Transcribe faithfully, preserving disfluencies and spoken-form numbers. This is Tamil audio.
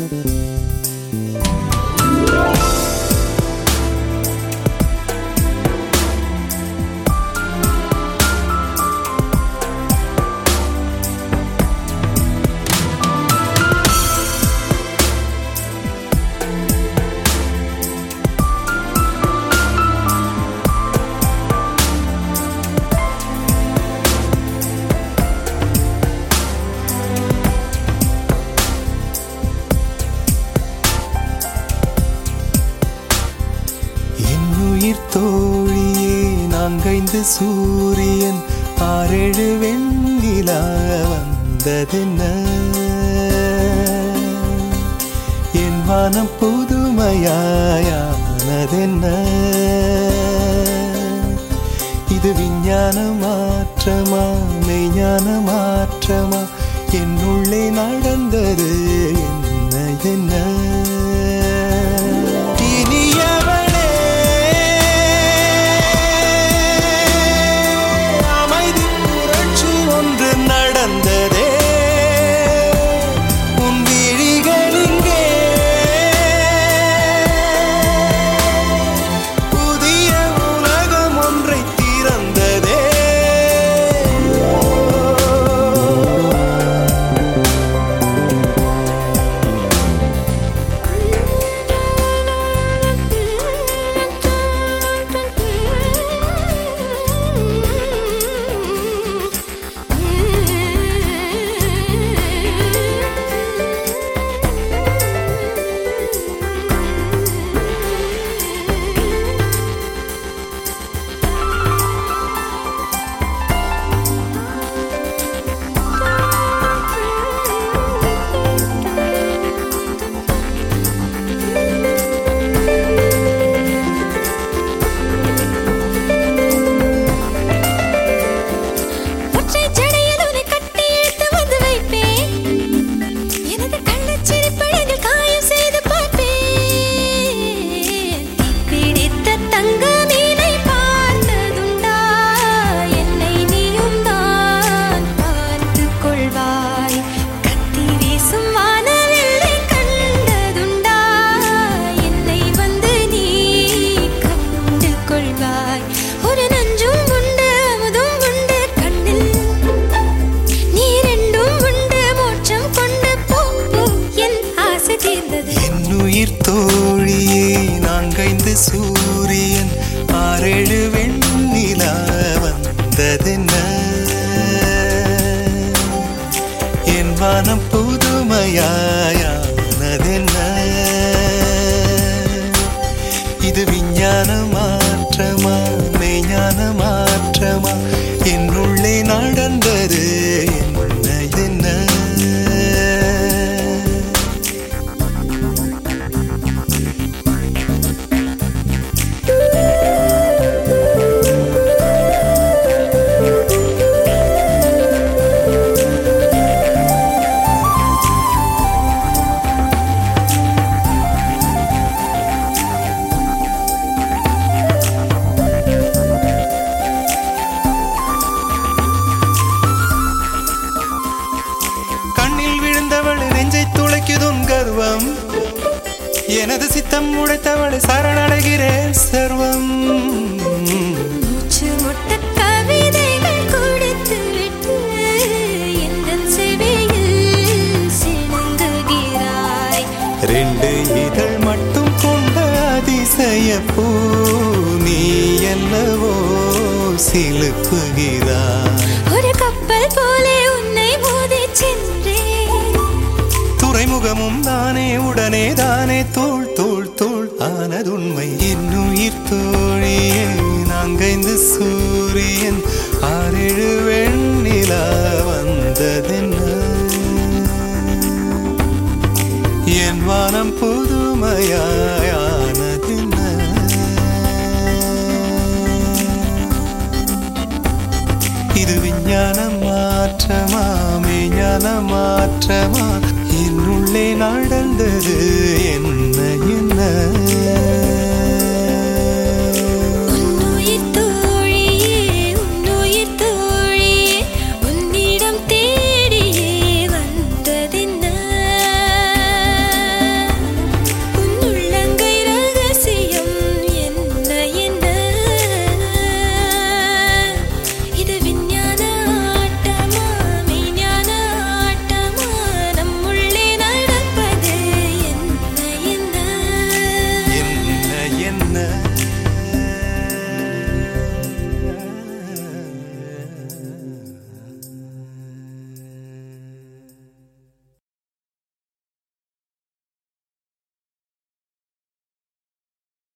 தோழியே நான்கைந்து சூரியன் ஆறேழு வெண்ணிலா வந்ததென்ன என் வானம் புதுமையாயானதென்ன இது விஞ்ஞான மாற்றமா மெய்ஞான மாற்றமா என்னுள்ளே நடந்தது என்ன என்ன தோழியே நான்கைந்து சூரியன் ஆறேழு வெண்ணிலா வந்ததென்ன என் வானம் புதுமையாயானதென்ன இது விஞ்ஞான மாற்றமா மெய்ஞான மாற்றமா என்னுள்ளே நடந்தது என்ன என்ன எனது சித்தம் உடைத்தவளை சரணடைகிறேன் சர்வம் கவிதைகள் கொடுத்து விட்டு எந்த செவியில் சிணுங்குகிறாய் ரெண்டு இதழ் மட்டும் கொண்ட அதிசய பூ நீ என்னவோ சிலுப்புகிறாய் ஒரு கப்பல் போலே உன்னை மோதி சென்றே துறைமுகமும் தானே உடனே தானே தோள் தோள் தோள் ஆனதுண்மை என்னுயிர் தோழியே நான்கைந்து சூரியன் ஆறேழு வெண்ணிலா வந்ததென்ன என் வானம் புதுமையாயானதென்ன இது விஞ்ஞான மாற்றமா மெய்ஞான மாற்றமா என்னுள்ளே நடந்தது